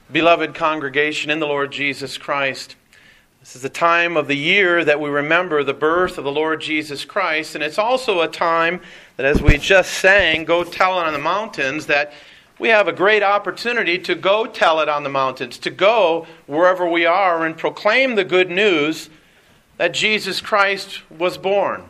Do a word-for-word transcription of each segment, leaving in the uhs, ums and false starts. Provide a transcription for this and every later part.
Beloved congregation in the Lord Jesus Christ, this is the time of the year that we remember the birth of the Lord Jesus Christ, and it's also a time that, as we just sang, go tell it on the mountains, that we have a great opportunity to go tell it on the mountains, to go wherever we are and proclaim the good news that Jesus Christ was born.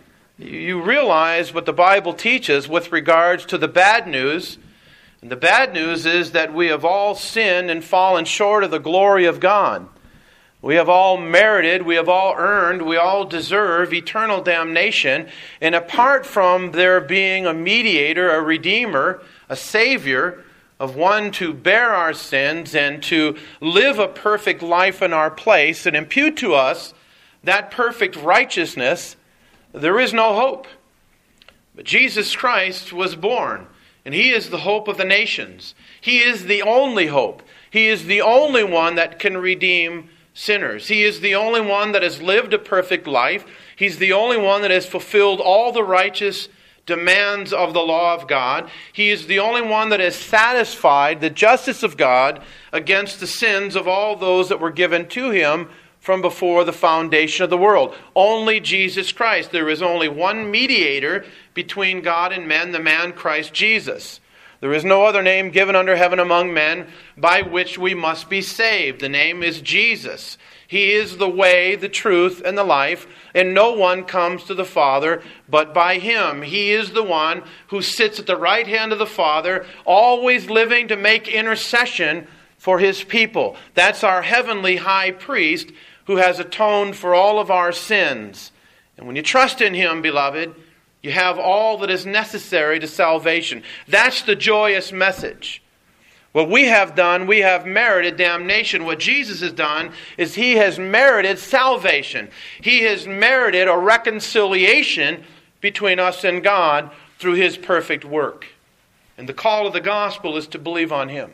You realize what the Bible teaches with regards to the bad news. And the bad news is that we have all sinned and fallen short of the glory of God. We have all merited, we have all earned, we all deserve eternal damnation. And apart from there being a mediator, a redeemer, a savior, of one to bear our sins and to live a perfect life in our place and impute to us that perfect righteousness, there is no hope. But Jesus Christ was born. And He is the hope of the nations. He is the only hope. He is the only one that can redeem sinners. He is the only one that has lived a perfect life. He's the only one that has fulfilled all the righteous demands of the law of God. He is the only one that has satisfied the justice of God against the sins of all those that were given to Him from before the foundation of the world. Only Jesus Christ. There is only one mediator between God and men, the man Christ Jesus. There is no other name given under heaven among men by which we must be saved. The name is Jesus. He is the way, the truth, and the life, and no one comes to the Father but by Him. He is the one who sits at the right hand of the Father, always living to make intercession for His people. That's our heavenly high priest who has atoned for all of our sins. And when you trust in Him, beloved, you have all that is necessary to salvation. That's the joyous message. What we have done, we have merited damnation. What Jesus has done is He has merited salvation. He has merited a reconciliation between us and God through His perfect work. And the call of the gospel is to believe on Him.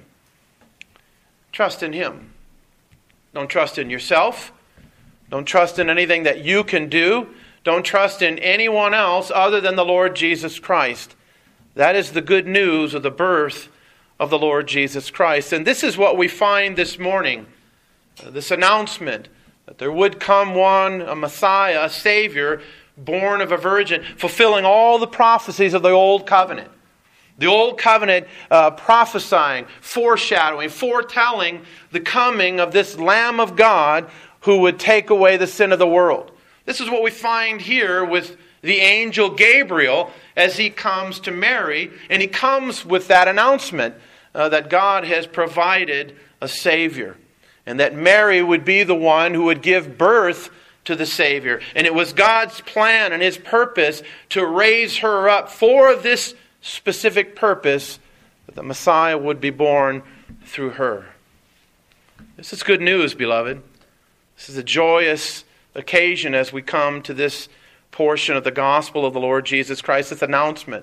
Trust in Him. Don't trust in yourself. Don't trust in anything that you can do. Don't trust in anyone else other than the Lord Jesus Christ. That is the good news of the birth of the Lord Jesus Christ. And this is what we find this morning. Uh, this announcement that there would come one, a Messiah, a Savior, born of a virgin, fulfilling all the prophecies of the Old Covenant. The Old Covenant uh, prophesying, foreshadowing, foretelling the coming of this Lamb of God who would take away the sin of the world. This is what we find here with the angel Gabriel as he comes to Mary, and he comes with that announcement uh, that God has provided a Savior, and that Mary would be the one who would give birth to the Savior. And it was God's plan and His purpose to raise her up for this specific purpose, that the Messiah would be born through her. This is good news, beloved. This is a joyous occasion as we come to this portion of the gospel of the Lord Jesus Christ, this announcement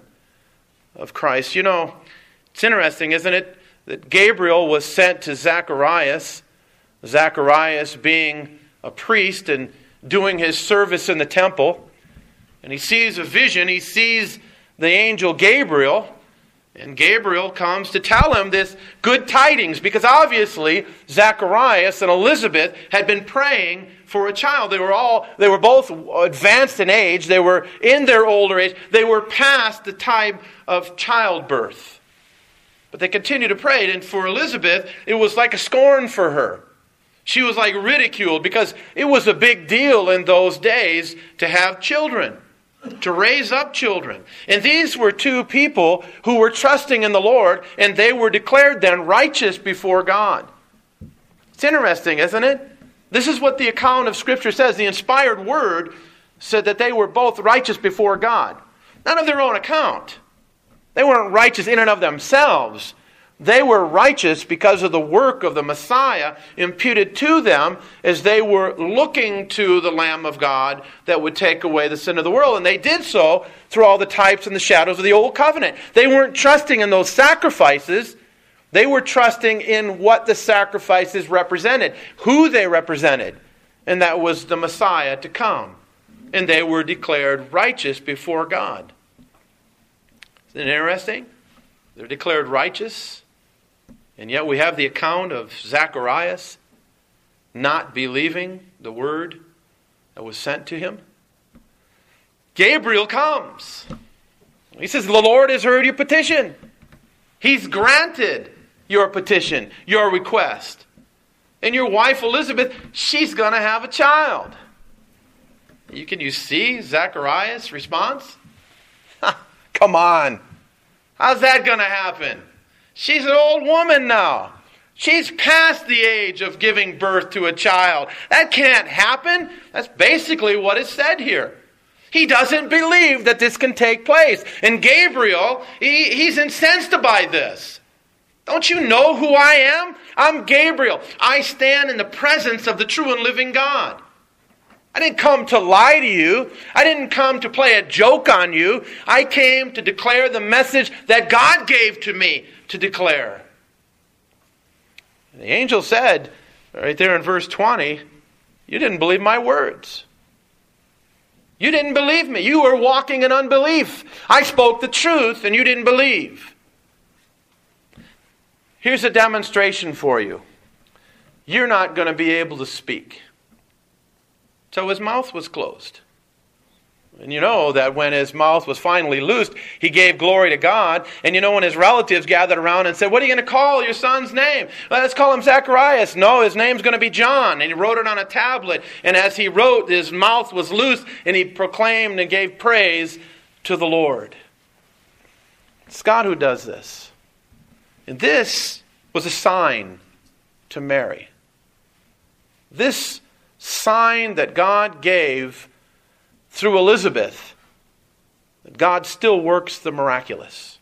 of Christ. You know, it's interesting, isn't it, that Gabriel was sent to Zacharias, Zacharias being a priest and doing his service in the temple, and he sees a vision, he sees the angel Gabriel, and Gabriel comes to tell him this good tidings, because obviously Zacharias and Elizabeth had been praying for a child. They were all, they were both advanced in age. They were in their older age. They were past the time of childbirth. But they continued to pray. And for Elizabeth, it was like a scorn for her. She was like ridiculed, because it was a big deal in those days to have children, to raise up children. And these were two people who were trusting in the Lord, and they were declared then righteous before God. It's interesting, isn't it? This is what the account of Scripture says. The inspired word said that they were both righteous before God. Not of their own account. They weren't righteous in and of themselves. They were righteous because of the work of the Messiah imputed to them as they were looking to the Lamb of God that would take away the sin of the world. And they did so through all the types and the shadows of the Old Covenant. They weren't trusting in those sacrifices. They were trusting in what the sacrifices represented, who they represented. And that was the Messiah to come. And they were declared righteous before God. Isn't it interesting? They're declared righteous. And yet we have the account of Zacharias not believing the word that was sent to him. Gabriel comes. He says, the Lord has heard your petition. He's granted your petition, your request. And your wife Elizabeth, she's going to have a child. You Can you see Zacharias' response? Come on. How's that going to happen? She's an old woman now. She's past the age of giving birth to a child. That can't happen. That's basically what is said here. He doesn't believe that this can take place. And Gabriel, he, he's incensed by this. Don't you know who I am? I'm Gabriel. I stand in the presence of the true and living God. I didn't come to lie to you. I didn't come to play a joke on you. I came to declare the message that God gave to me to declare. And the angel said, right there in verse twenty, you didn't believe my words. You didn't believe me. You were walking in unbelief. I spoke the truth and you didn't believe. Here's a demonstration for you. You're not going to be able to speak. So his mouth was closed. And you know that when his mouth was finally loosed, he gave glory to God. And you know when his relatives gathered around and said, what are you going to call your son's name? Well, let's call him Zacharias. No, his name's going to be John. And he wrote it on a tablet. And as he wrote, his mouth was loosed and he proclaimed and gave praise to the Lord. It's God who does this. And this was a sign to Mary. This sign that God gave through Elizabeth, that God still works the miraculous.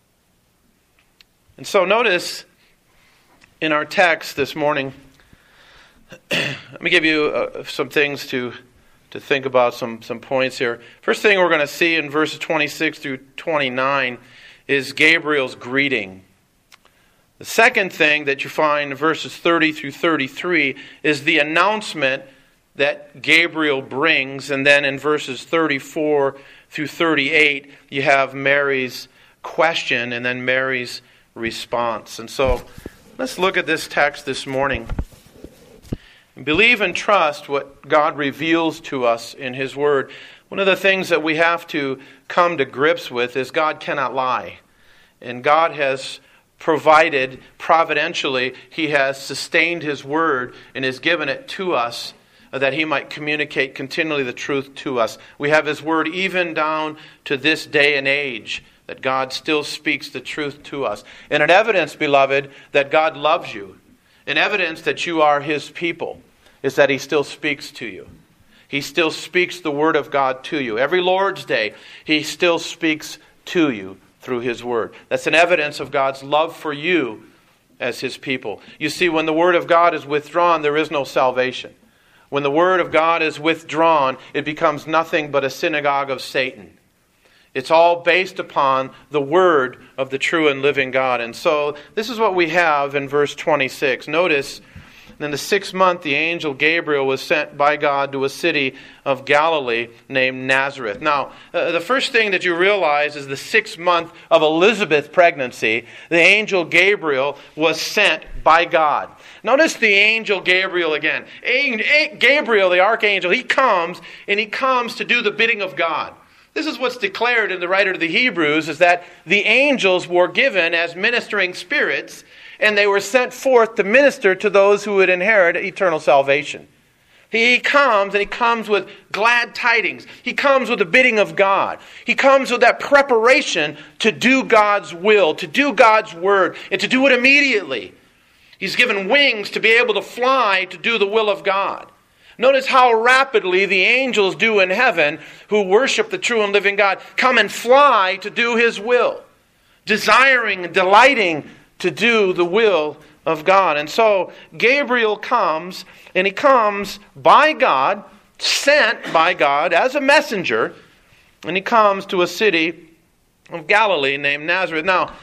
And so notice in our text this morning, let me give you uh, some things to, to think about, some, some points here. First thing we're going to see in verses twenty-six through twenty-nine is Gabriel's greeting. The second thing that you find in verses thirty through thirty-three is the announcement that Gabriel brings. And then in verses thirty-four through thirty-eight, you have Mary's question and then Mary's response. And so let's look at this text this morning. Believe and trust what God reveals to us in His Word. One of the things that we have to come to grips with is God cannot lie. And God has provided providentially, He has sustained His Word and has given it to us that He might communicate continually the truth to us. We have His Word even down to this day and age, that God still speaks the truth to us. And an evidence, beloved, that God loves you, an evidence that you are His people, is that He still speaks to you. He still speaks the Word of God to you. Every Lord's Day, He still speaks to you through His Word. That's an evidence of God's love for you as His people. You see, when the Word of God is withdrawn, there is no salvation. When the Word of God is withdrawn, it becomes nothing but a synagogue of Satan. It's all based upon the Word of the true and living God. And so, this is what we have in verse twenty-six. Notice, in the sixth month, the angel Gabriel was sent by God to a city of Galilee named Nazareth. Now, uh, the first thing that you realize is the sixth month of Elizabeth's pregnancy, the angel Gabriel was sent by God. Notice the angel Gabriel again. Gabriel, the archangel, he comes, and he comes to do the bidding of God. This is what's declared in the writer to the Hebrews, is that the angels were given as ministering spirits, and they were sent forth to minister to those who would inherit eternal salvation. He comes, and he comes with glad tidings. He comes with the bidding of God. He comes with that preparation to do God's will, to do God's word, and to do it immediately. He's given wings to be able to fly to do the will of God. Notice how rapidly the angels do in heaven, who worship the true and living God, come and fly to do His will, desiring and delighting to do the will of God. And so Gabriel comes, and he comes by God, sent by God as a messenger, and he comes to a city of Galilee named Nazareth. Now,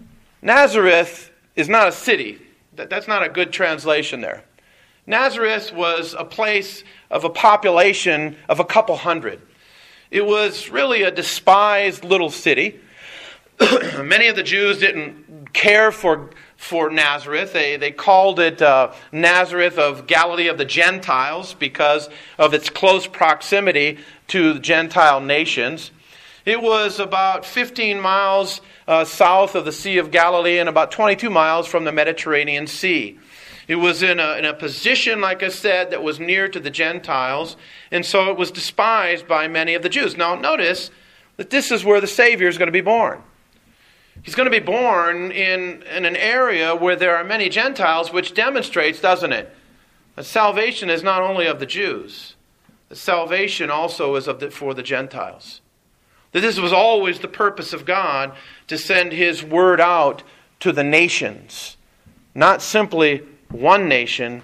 Nazareth is not a city. That's not a good translation there. Nazareth was a place of a population of a couple hundred. It was really a despised little city. Many of the Jews didn't care for for Nazareth. They, they called it uh, Nazareth of Galilee of the Gentiles because of its close proximity to the Gentile nations. It was about fifteen miles uh, south of the Sea of Galilee and about twenty-two miles from the Mediterranean Sea. It was in a, in a position, like I said, that was near to the Gentiles, and so it was despised by many of the Jews. Now notice that this is where the Savior is going to be born. He's going to be born in, in an area where there are many Gentiles, which demonstrates, doesn't it, that salvation is not only of the Jews, the salvation also is of the, for the Gentiles. That this was always the purpose of God, to send His word out to the nations. Not simply one nation,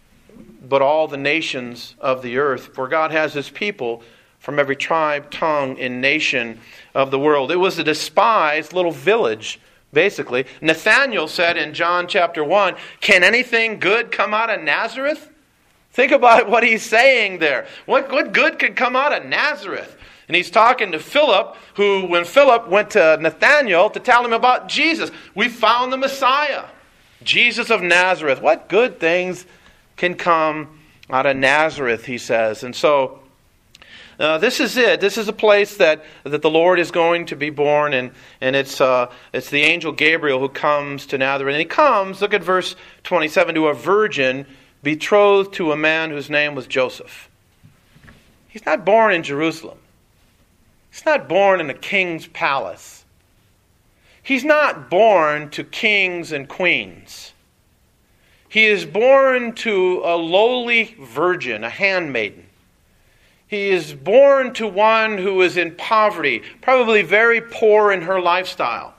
but all the nations of the earth. For God has His people from every tribe, tongue, and nation of the world. It was a despised little village, basically. Nathanael said in John chapter one, "Can anything good come out of Nazareth?" Think about what he's saying there. What, what good could come out of Nazareth? And he's talking to Philip, who, when Philip went to Nathanael to tell him about Jesus, we found the Messiah, Jesus of Nazareth. What good things can come out of Nazareth, he says. And so, Uh, this is it. This is a place that, that the Lord is going to be born, and, and it's uh, it's the angel Gabriel who comes to Nazareth. And he comes, look at verse twenty-seven, to a virgin betrothed to a man whose name was Joseph. He's not born in Jerusalem. He's not born in a king's palace. He's not born to kings and queens. He is born to a lowly virgin, a handmaiden. He is born to one who is in poverty, probably very poor in her lifestyle.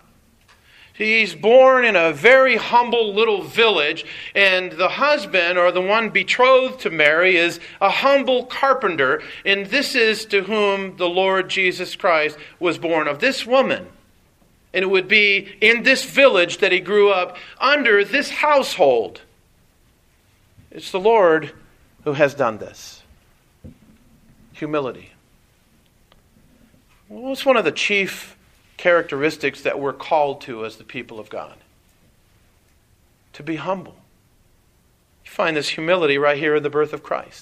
He's born in a very humble little village, and the husband, or the one betrothed to Mary, is a humble carpenter, and this is to whom the Lord Jesus Christ was born, of this woman. And it would be in this village that he grew up, under this household. It's the Lord who has done this. Humility. Well, it's one of the chief characteristics that we're called to as the people of God. To be humble. You find this humility right here in the birth of Christ.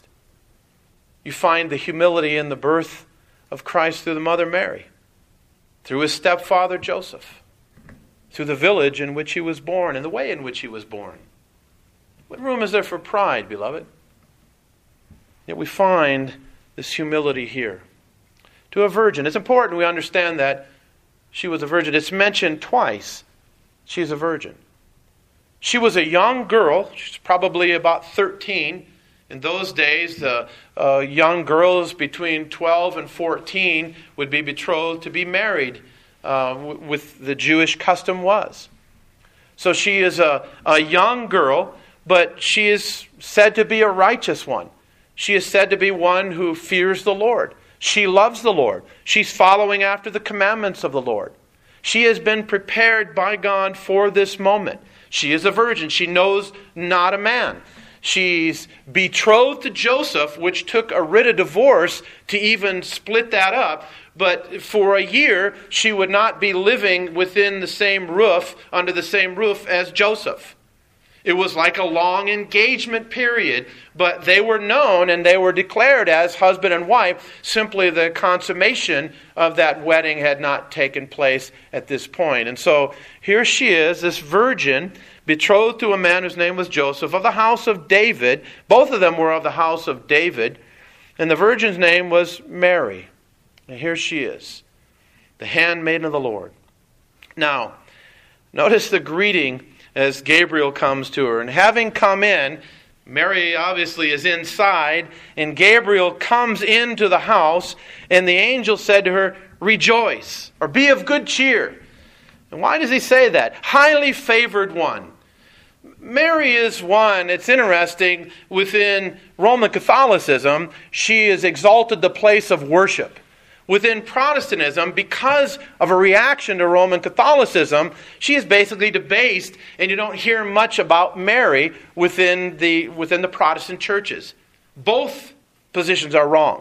You find the humility in the birth of Christ through the mother Mary, through his stepfather Joseph, through the village in which he was born and the way in which he was born. What room is there for pride, beloved? Yet we find this humility here. To a virgin. It's important we understand that she was a virgin. It's mentioned twice. She's a virgin. She was a young girl. She's probably about thirteen. In those days, the uh, young girls between twelve and fourteen would be betrothed to be married, uh, w- with the Jewish custom was. So she is a, a young girl, but she is said to be a righteous one. She is said to be one who fears the Lord. She loves the Lord. She's following after the commandments of the Lord. She has been prepared by God for this moment. She is a virgin. She knows not a man. She's betrothed to Joseph, which took a writ of divorce to even split that up. But for a year, she would not be living within the same roof, under the same roof as Joseph. It was like a long engagement period, but they were known and they were declared as husband and wife. Simply the consummation of that wedding had not taken place at this point. And so here she is, this virgin, betrothed to a man whose name was Joseph, of the house of David. Both of them were of the house of David. And the virgin's name was Mary. And here she is, the handmaiden of the Lord. Now, notice the greeting as Gabriel comes to her. And having come in, Mary obviously is inside, and Gabriel comes into the house, and the angel said to her, "Rejoice," or "be of good cheer." And why does he say that? Highly favored one. Mary is one, it's interesting, within Roman Catholicism, she has exalted the place of worship. Within Protestantism, because of a reaction to Roman Catholicism, she is basically debased, and you don't hear much about Mary within the, within the Protestant churches. Both positions are wrong.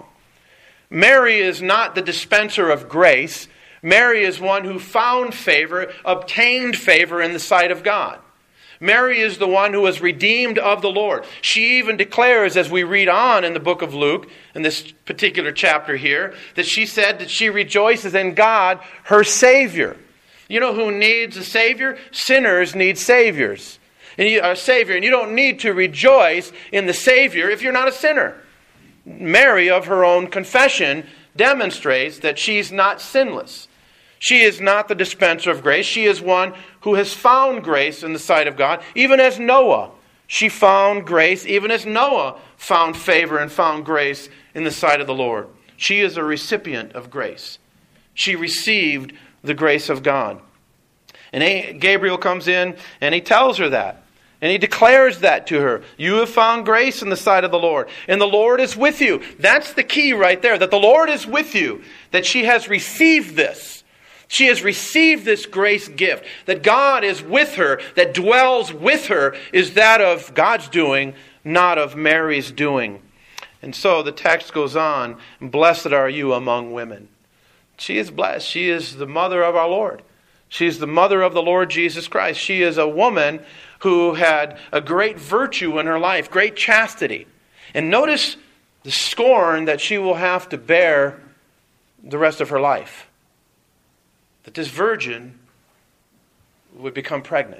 Mary is not the dispenser of grace. Mary is one who found favor, obtained favor in the sight of God. Mary is the one who was redeemed of the Lord. She even declares, as we read on in the book of Luke, in this particular chapter here, that she said that she rejoices in God, her Savior. You know who needs a Savior? Sinners need Saviors. And you, a Savior. And you don't need to rejoice in the Savior if you're not a sinner. Mary, of her own confession, demonstrates that she's not sinless. She is not the dispenser of grace. She is one who has found grace in the sight of God, even as Noah. She found grace, even as Noah found favor and found grace in the sight of the Lord. She is a recipient of grace. She received the grace of God. And Gabriel comes in and he tells her that. And he declares that to her. You have found grace in the sight of the Lord. And the Lord is with you. That's the key right there. That the Lord is with you. That she has received this. She has received this grace gift. That God is with her. That dwells with her is that of God's doing, not of Mary's doing. And so the text goes on. Blessed are you among women. She is blessed. She is the mother of our Lord. She is the mother of the Lord Jesus Christ. She is a woman who had a great virtue in her life, great chastity. And notice the scorn that she will have to bear the rest of her life. That this virgin would become pregnant.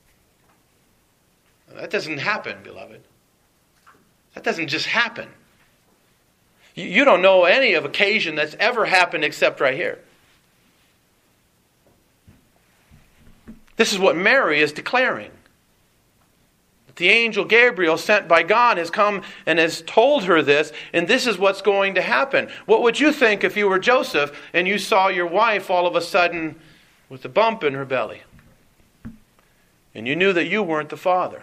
That doesn't happen, beloved. That doesn't just happen. You don't know any of occasion that's ever happened except right here. This is what Mary is declaring. The angel Gabriel, sent by God, has come and has told her this, and this is what's going to happen. What would you think if you were Joseph and you saw your wife all of a sudden with a bump in her belly? And you knew that you weren't the father.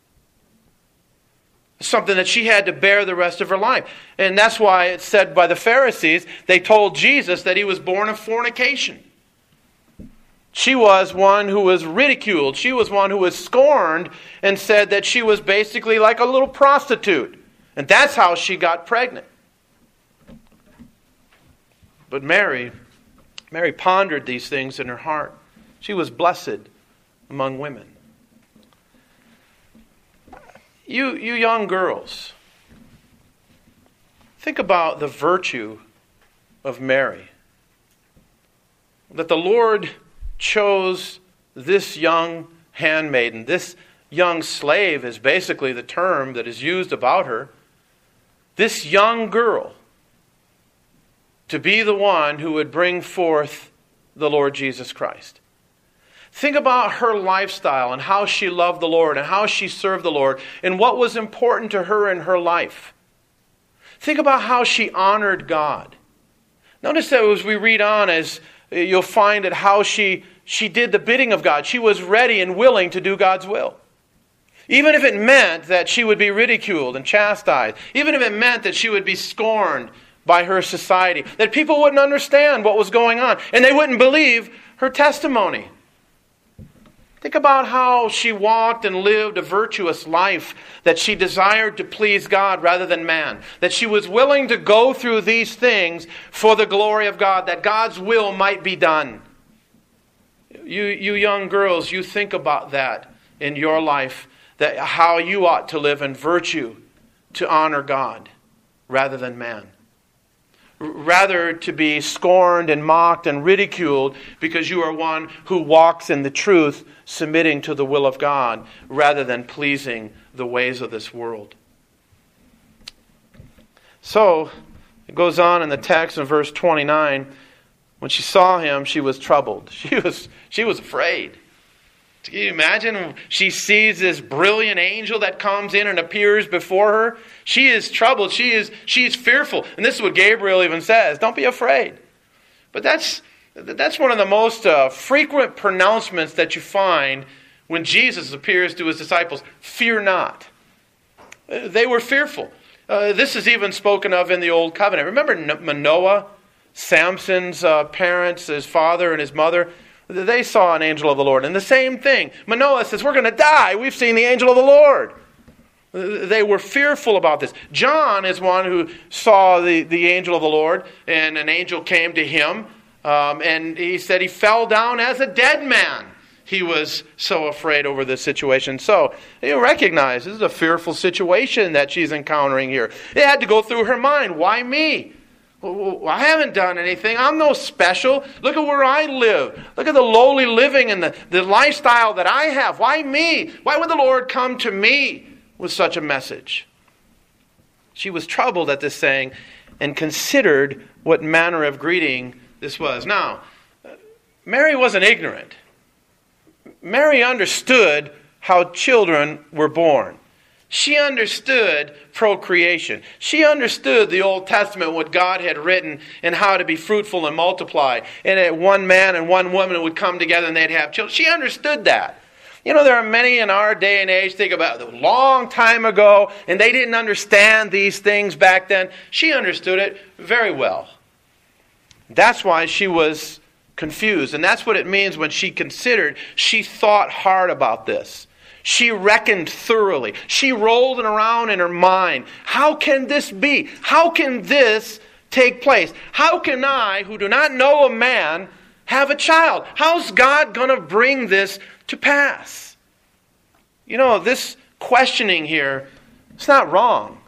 Something that she had to bear the rest of her life. And that's why it's said by the Pharisees, they told Jesus that he was born of fornication. She was one who was ridiculed. She was one who was scorned and said that she was basically like a little prostitute. And that's how she got pregnant. But Mary, Mary pondered these things in her heart. She was blessed among women. You, you young girls, think about the virtue of Mary. That the Lord chose this young handmaiden. This young slave is basically the term that is used about her. This young girl to be the one who would bring forth the Lord Jesus Christ. Think about her lifestyle and how she loved the Lord and how she served the Lord and what was important to her in her life. Think about how she honored God. Notice that as we read on, as you'll find that how she, she did the bidding of God. She was ready and willing to do God's will. Even if it meant that she would be ridiculed and chastised. Even if it meant that she would be scorned by her society. That people wouldn't understand what was going on. And they wouldn't believe her testimony. Think about how she walked and lived a virtuous life, that she desired to please God rather than man, that she was willing to go through these things for the glory of God, that God's will might be done. You, you young girls, you think about that in your life, that how you ought to live in virtue to honor God rather than man. Rather to be scorned and mocked and ridiculed because you are one who walks in the truth, submitting to the will of God, rather than pleasing the ways of this world. So, it goes on in the text in verse twenty-nine, when she saw him, she was troubled. She was, she was afraid. Can you imagine? She sees this brilliant angel that comes in and appears before her. She is troubled. She is, she is fearful. And this is what Gabriel even says. Don't be afraid. But that's, that's one of the most uh, frequent pronouncements that you find when Jesus appears to his disciples. Fear not. They were fearful. Uh, this is even spoken of in the Old Covenant. Remember Manoah, Samson's uh, parents, his father and his mother? They saw an angel of the Lord. And the same thing. Manoah says, we're going to die. We've seen the angel of the Lord. They were fearful about this. John is one who saw the, the angel of the Lord. And an angel came to him. Um, and he said he fell down as a dead man. he was so afraid over this situation. So you recognize this is a fearful situation that she's encountering here. It had to go through her mind. Why me? Well, I haven't done anything. I'm no special. Look at where I live. Look at the lowly living and the, the lifestyle that I have. Why me? Why would the Lord come to me with such a message? She was troubled at this saying and considered what manner of greeting this was. Now, Mary wasn't ignorant. Mary understood how children were born. She understood procreation. She understood the Old Testament, what God had written, and how to be fruitful and multiply. And that one man and one woman would come together and they'd have children. She understood that. You know, there are many in our day and age, think about it, a long time ago, and they didn't understand these things back then. She understood it very well. That's why she was confused. And that's what it means when she considered. She thought hard about this. She reckoned thoroughly. She rolled it around in her mind. How can this be? How can this take place? How can I, who do not know a man, have a child? How's God going to bring this to pass? You know, this questioning here, it's not wrong.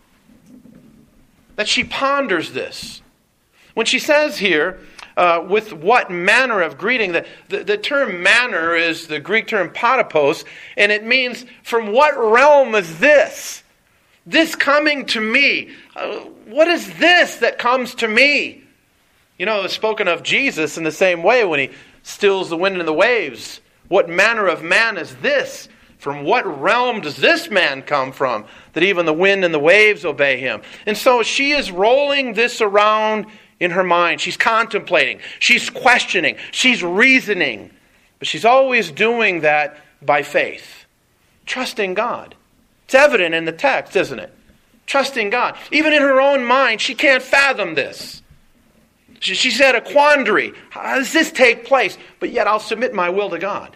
That she ponders this. When she says here, Uh, with what manner of greeting. The, the, the term manner is the Greek term patopos, and it means, from what realm is this? This coming to me. Uh, what is this that comes to me? You know, it's spoken of Jesus in the same way when he stills the wind and the waves. What manner of man is this? From what realm does this man come from, that even the wind and the waves obey him? And so she is rolling this around in her mind. She's contemplating. She's questioning. She's reasoning. But she's always doing that by faith. Trusting God. It's evident in the text, isn't it? Trusting God. Even in her own mind, she can't fathom this. She's at a quandary. How does this take place? But yet I'll submit my will to God.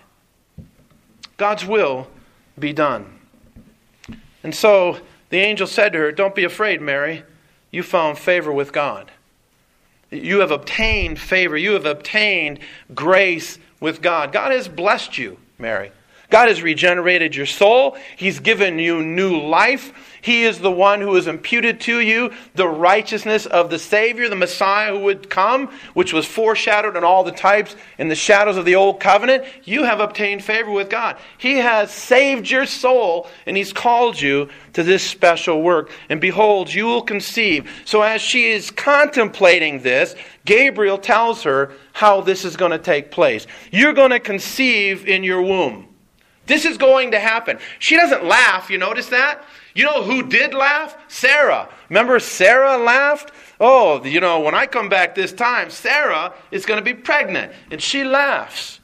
God's will be done. And so the angel said to her, "Don't be afraid, Mary. You found favor with God. You have obtained favor. You have obtained grace with God. God has blessed you, Mary. God has regenerated your soul. He's given you new life. He is the one who has imputed to you the righteousness of the Savior, the Messiah who would come, which was foreshadowed in all the types and the shadows of the Old Covenant. You have obtained favor with God. He has saved your soul, and He's called you to this special work. And behold, you will conceive." So as she is contemplating this, Gabriel tells her how this is going to take place. You're going to conceive in your womb. This is going to happen. She doesn't laugh, you notice that? You know who did laugh? Sarah. Remember Sarah laughed? Oh, you know, when I come back this time, Sarah is going to be pregnant. And she laughs.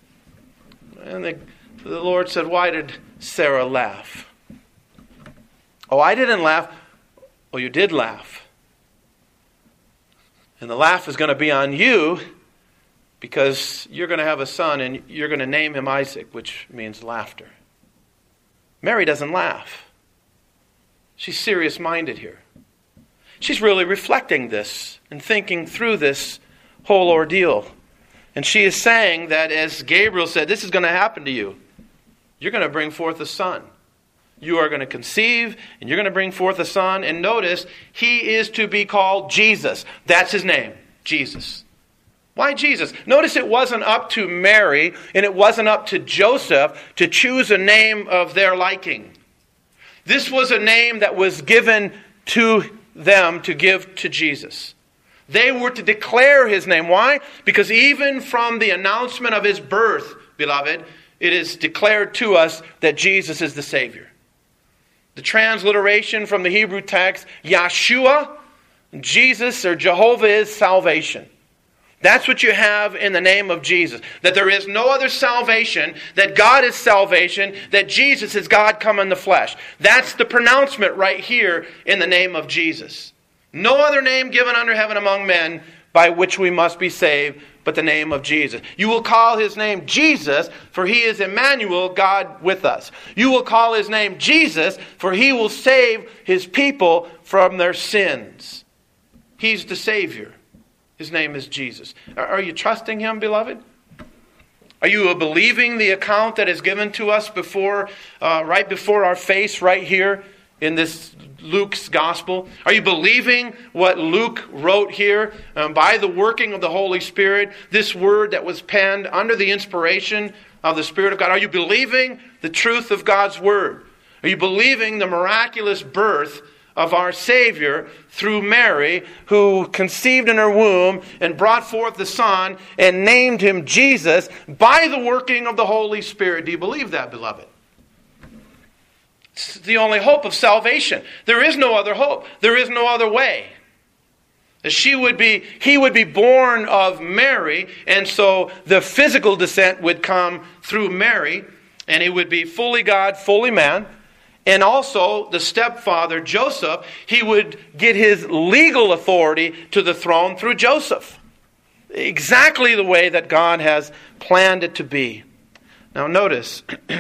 And the, the Lord said, "Why did Sarah laugh?" "Oh, I didn't laugh." "Oh, you did laugh. And the laugh is going to be on you, because you're going to have a son and you're going to name him Isaac," which means laughter. Mary doesn't laugh. She's serious-minded here. She's really reflecting this and thinking through this whole ordeal. And she is saying that, as Gabriel said, this is going to happen to you. You're going to bring forth a son. You are going to conceive and you're going to bring forth a son. And notice, he is to be called Jesus. That's his name, Jesus. Why Jesus? Notice it wasn't up to Mary and it wasn't up to Joseph to choose a name of their liking. This was a name that was given to them to give to Jesus. They were to declare his name. Why? Because even from the announcement of his birth, beloved, it is declared to us that Jesus is the Savior. The transliteration from the Hebrew text, Yeshua, Jesus or Jehovah is salvation. That's what you have in the name of Jesus. That there is no other salvation, that God is salvation, that Jesus is God come in the flesh. That's the pronouncement right here in the name of Jesus. No other name given under heaven among men by which we must be saved, but the name of Jesus. You will call his name Jesus, for he is Emmanuel, God with us. You will call his name Jesus, for he will save his people from their sins. He's the Savior. His name is Jesus. Are you trusting him, beloved? Are you believing the account that is given to us before, uh, right before our face, right here in this Luke's gospel? Are you believing what Luke wrote here um, by the working of the Holy Spirit? This word that was penned under the inspiration of the Spirit of God. Are you believing the truth of God's word? Are you believing the miraculous birth of our Savior through Mary, who conceived in her womb and brought forth the Son and named him Jesus by the working of the Holy Spirit? Do you believe that, beloved? It's the only hope of salvation. There is no other hope. There is no other way. She would be, he would be born of Mary, and so the physical descent would come through Mary, and he would be fully God, fully man. And also, the stepfather, Joseph, he would get his legal authority to the throne through Joseph. Exactly the way that God has planned it to be. Now notice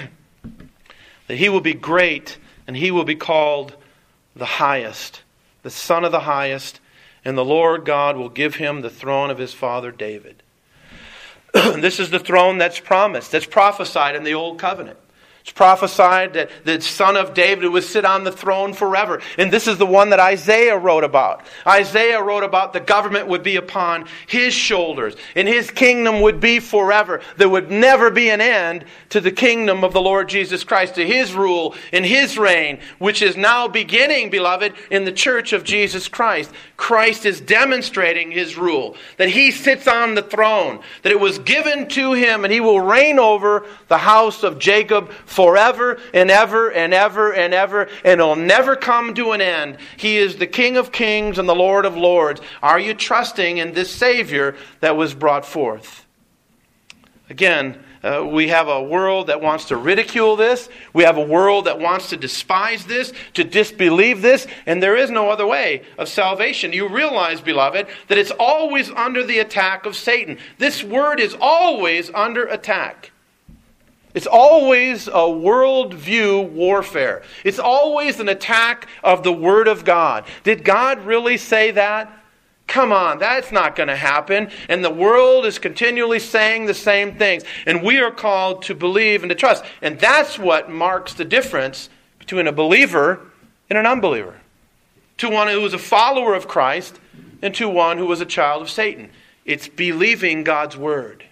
that he will be great, and he will be called the highest, the Son of the highest, and the Lord God will give him the throne of his father David. This is the throne that's promised, that's prophesied in the Old Covenant. It's prophesied that the son of David would sit on the throne forever. And this is the one that Isaiah wrote about. Isaiah wrote about the government would be upon his shoulders. And his kingdom would be forever. There would never be an end to the kingdom of the Lord Jesus Christ, to his rule and his reign, which is now beginning, beloved, in the church of Jesus Christ. Christ is demonstrating his rule, that he sits on the throne, that it was given to him, and he will reign over the house of Jacob forever and ever and ever and ever, and it'll never come to an end. He is the King of kings and the Lord of lords. Are you trusting in this Savior that was brought forth? Again, uh, we have a world that wants to ridicule this. We have a world that wants to despise this, to disbelieve this, and there is no other way of salvation. You realize, beloved, that it's always under the attack of Satan. This word is always under attack. It's always a worldview warfare. It's always an attack of the Word of God. Did God really say that? Come on, that's not going to happen. And the world is continually saying the same things. And we are called to believe and to trust. And that's what marks the difference between a believer and an unbeliever. To one who is a follower of Christ and to one who is a child of Satan. It's believing God's Word.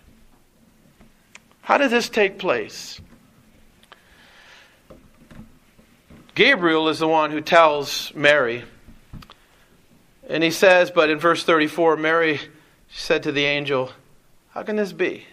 How did this take place? Gabriel is the one who tells Mary. And he says, but in verse thirty-four, Mary said to the angel, how can this be?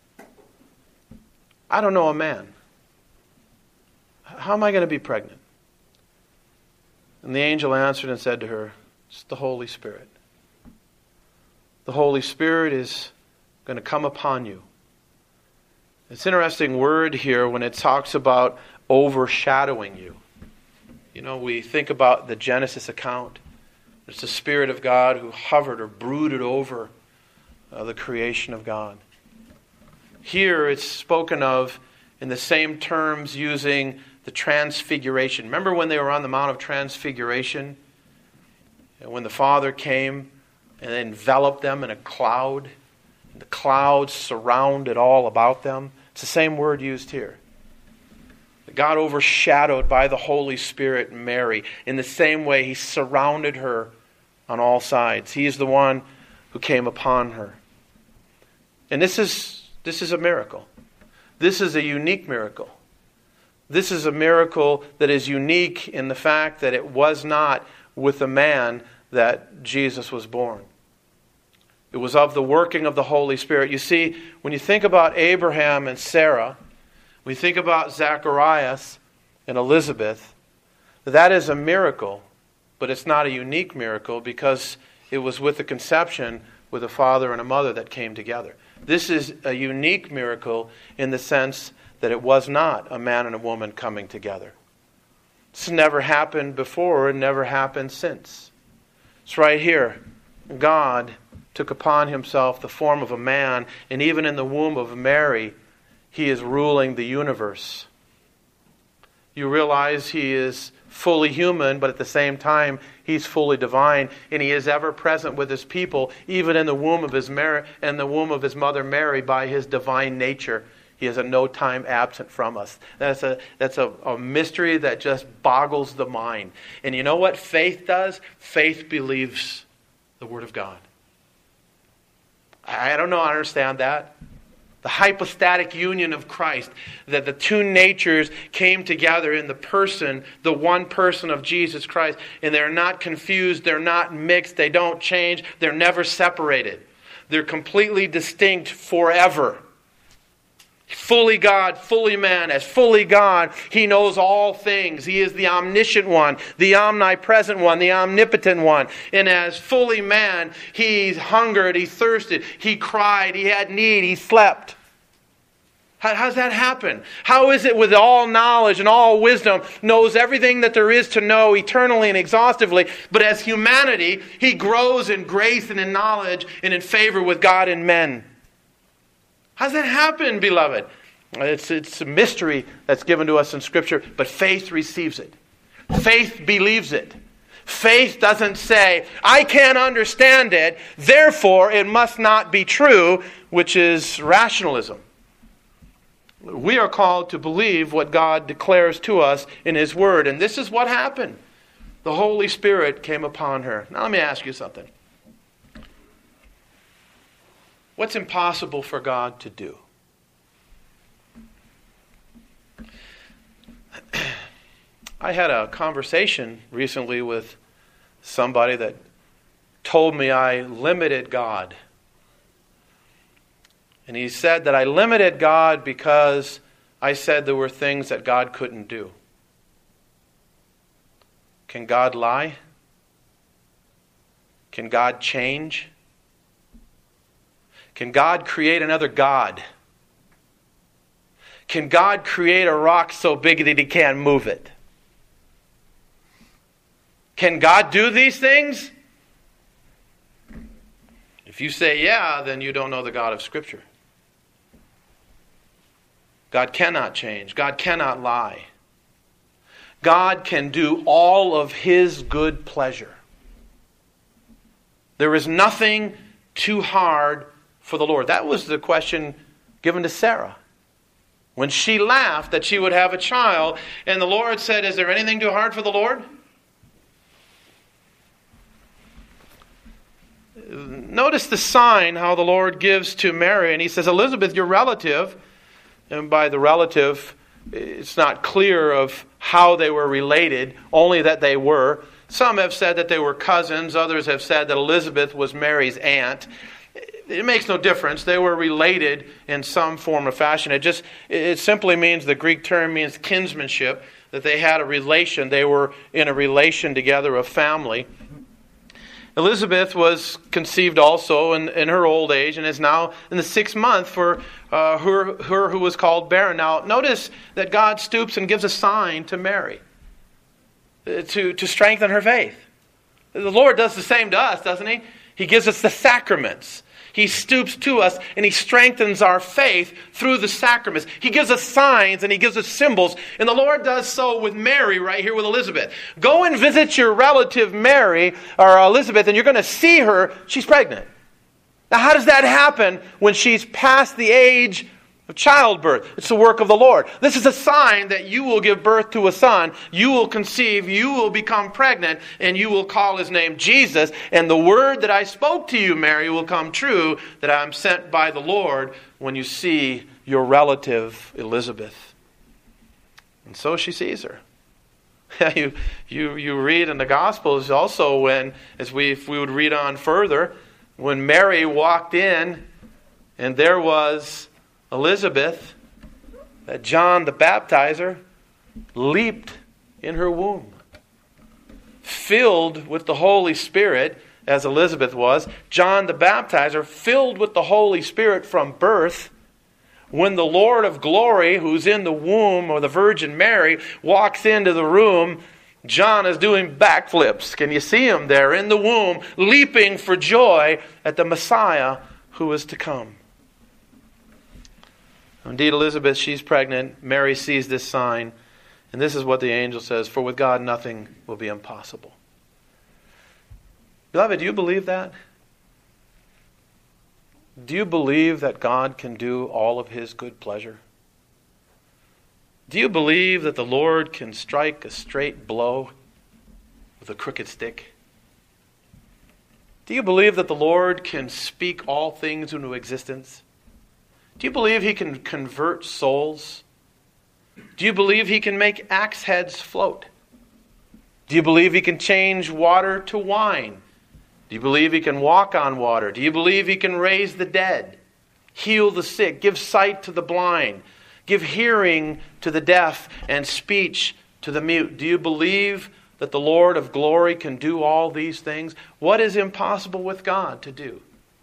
I don't know a man. How am I going to be pregnant? And the angel answered and said to her, it's the Holy Spirit. The Holy Spirit is going to come upon you. It's an interesting word here when it talks about overshadowing you. You know, we think about the Genesis account. It's the Spirit of God who hovered or brooded over uh, the creation of God. Here it's spoken of in the same terms using the transfiguration. Remember when they were on the Mount of Transfiguration? And when the Father came and enveloped them in a cloud. The clouds surrounded all about them. It's the same word used here. God overshadowed by the Holy Spirit Mary. In the same way, He surrounded her on all sides. He is the one who came upon her. And this is, this is a miracle. This is a unique miracle. This is a miracle that is unique in the fact that it was not with a man that Jesus was born. It was of the working of the Holy Spirit. You see, when you think about Abraham and Sarah, we think about Zacharias and Elizabeth, that is a miracle, but it's not a unique miracle because it was with the conception with a father and a mother that came together. This is a unique miracle in the sense that it was not a man and a woman coming together. This never happened before and never happened since. It's right here. God took upon Himself the form of a man, and even in the womb of Mary, He is ruling the universe. You realize He is fully human, but at the same time, he's fully divine, and he is ever present with his people, even in the womb of his Mary, in the womb of his mother Mary, by his divine nature. He is at no time absent from us. That's a that's a, a mystery that just boggles the mind. And you know what faith does? Faith believes the Word of God. I don't know, I understand that. The hypostatic union of Christ, that the two natures came together in the person, the one person of Jesus Christ, and they're not confused, they're not mixed, they don't change, they're never separated. They're completely distinct forever. Fully God, fully man. As fully God, he knows all things. He is the omniscient one, the omnipresent one, the omnipotent one. And as fully man, he hungered, he thirsted, he cried, he had need, he slept. How, how does that happen? How is it with all knowledge and all wisdom, knows everything that there is to know eternally and exhaustively, but as humanity, he grows in grace and in knowledge and in favor with God and men? How does that happen, beloved? It's, it's a mystery that's given to us in Scripture, but faith receives it. Faith believes it. Faith doesn't say, I can't understand it, therefore it must not be true, which is rationalism. We are called to believe what God declares to us in His Word, and this is what happened. The Holy Spirit came upon her. Now let me ask you something. What's impossible for God to do? I had a conversation recently with somebody that told me I limited God. And he said that I limited God because I said there were things that God couldn't do. Can God lie? Can God change? Can God create another God? Can God create a rock so big that He can't move it? Can God do these things? If you say yeah, then you don't know the God of Scripture. God cannot change. God cannot lie. God can do all of His good pleasure. There is nothing too hard for the Lord. That was the question given to Sarah. When she laughed that she would have a child, and the Lord said, is there anything too hard for the Lord? Notice the sign how the Lord gives to Mary, and He says, Elizabeth, your relative, and by the relative, it's not clear of how they were related, only that they were. Some have said that they were cousins, others have said that Elizabeth was Mary's aunt. It makes no difference. They were related in some form or fashion. It just, it simply means, the Greek term means kinsmanship, that they had a relation. They were in a relation together of family. Elizabeth was conceived also in, in her old age and is now in the sixth month for uh, her, her who was called barren. Now, notice that God stoops and gives a sign to Mary to, to strengthen her faith. The Lord does the same to us, doesn't He? He gives us the sacraments. He stoops to us and He strengthens our faith through the sacraments. He gives us signs and He gives us symbols. And the Lord does so with Mary right here with Elizabeth. Go and visit your relative Mary or Elizabeth and you're going to see her. She's pregnant. Now how does that happen when she's past the age of childbirth? It's the work of the Lord. This is a sign that you will give birth to a son, you will conceive, you will become pregnant, and you will call His name Jesus. And the word that I spoke to you, Mary, will come true, that I am sent by the Lord when you see your relative Elizabeth. And so she sees her. you, you, you read in the Gospels also when, as we, if we would read on further, when Mary walked in and there was Elizabeth, that John the Baptizer leaped in her womb. Filled with the Holy Spirit, as Elizabeth was, John the Baptizer, filled with the Holy Spirit from birth, when the Lord of glory, who's in the womb of the Virgin Mary, walks into the room, John is doing backflips. Can you see him there in the womb, leaping for joy at the Messiah who is to come? Indeed, Elizabeth, she's pregnant. Mary sees this sign. And this is what the angel says, for with God nothing will be impossible. Beloved, do you believe that? Do you believe that God can do all of His good pleasure? Do you believe that the Lord can strike a straight blow with a crooked stick? Do you believe that the Lord can speak all things into existence? Do you believe He can convert souls? Do you believe He can make axe heads float? Do you believe He can change water to wine? Do you believe He can walk on water? Do you believe He can raise the dead, heal the sick, give sight to the blind, give hearing to the deaf, and speech to the mute? Do you believe that the Lord of glory can do all these things? What is impossible with God to do?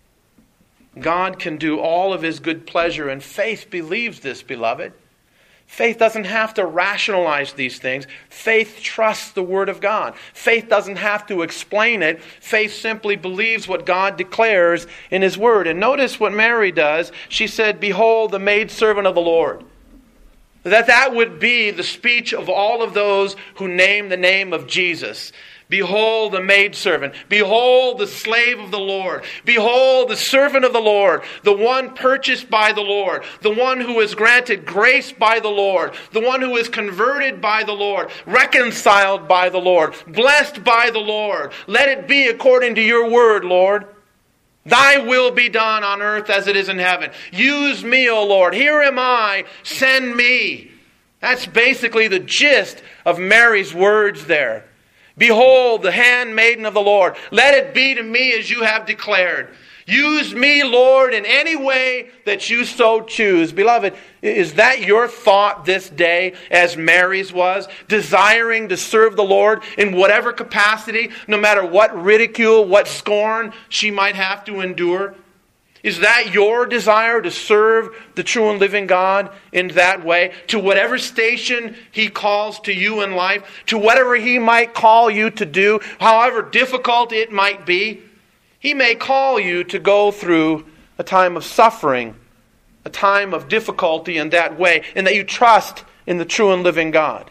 God can do all of His good pleasure, and faith believes this, beloved. Faith doesn't have to rationalize these things. Faith trusts the Word of God. Faith doesn't have to explain it. Faith simply believes what God declares in His Word. And notice what Mary does. She said, behold, the maidservant of the Lord. That that would be the speech of all of those who name the name of Jesus. Behold the maidservant. Behold the slave of the Lord. Behold the servant of the Lord. The one purchased by the Lord. The one who is granted grace by the Lord. The one who is converted by the Lord. Reconciled by the Lord. Blessed by the Lord. Let it be according to your word, Lord. Thy will be done on earth as it is in heaven. Use me, O Lord. Here am I. Send me. That's basically the gist of Mary's words there. Behold, the handmaiden of the Lord. Let it be to me as you have declared. Use me, Lord, in any way that you so choose. Beloved, is that your thought this day as Mary's was? Desiring to serve the Lord in whatever capacity, no matter what ridicule, what scorn she might have to endure? Is that your desire to serve the true and living God in that way? To whatever station He calls to you in life, to whatever He might call you to do, however difficult it might be, He may call you to go through a time of suffering, a time of difficulty in that way, and that you trust in the true and living God.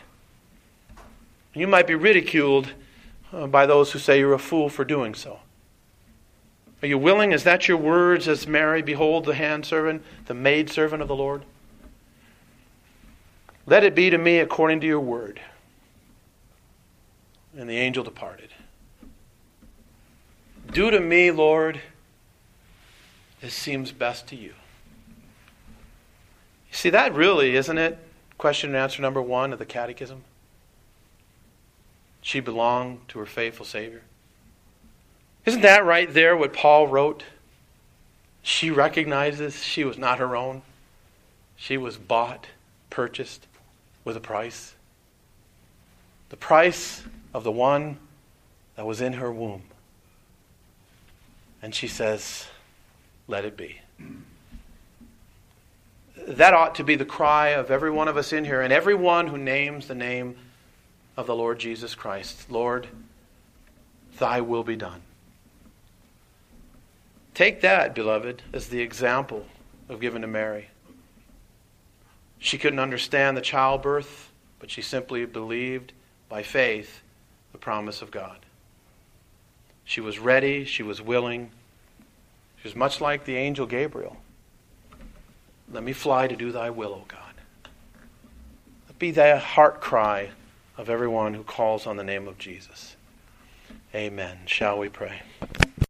You might be ridiculed by those who say you're a fool for doing so. Are you willing? Is that your words as Mary, behold the handservant, the maidservant of the Lord? Let it be to me according to your word. And the angel departed. Do to me, Lord, as seems best to you. You see, that really, isn't it? Question and answer number one of the Catechism. She belonged to her faithful Savior. Isn't that right there what Paul wrote? She recognizes she was not her own. She was bought, purchased with a price. The price of the one that was in her womb. And she says, let it be. That ought to be the cry of every one of us in here and everyone who names the name of the Lord Jesus Christ. Lord, thy will be done. Take that, beloved, as the example of given to Mary. She couldn't understand the childbirth, but she simply believed by faith the promise of God. She was ready, she was willing. She was much like the angel Gabriel. Let me fly to do thy will, O God. Let be the heart cry of everyone who calls on the name of Jesus. Amen. Shall we pray?